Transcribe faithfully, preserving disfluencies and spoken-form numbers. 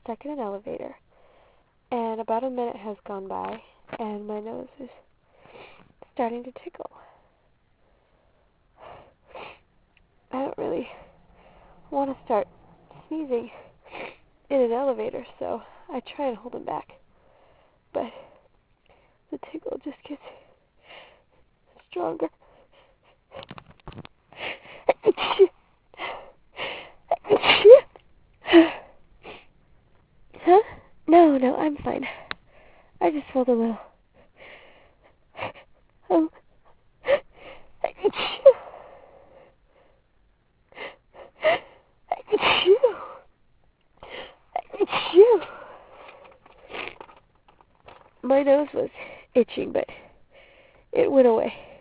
stuck in an elevator, and about a minute has gone by, and my nose is starting to tickle. I don't really want to start sneezing in an elevator, so I try and hold them back. But the tickle just gets stronger. Huh? No, no, I'm fine. I just felt a little. Oh. My nose was itching, but it went away.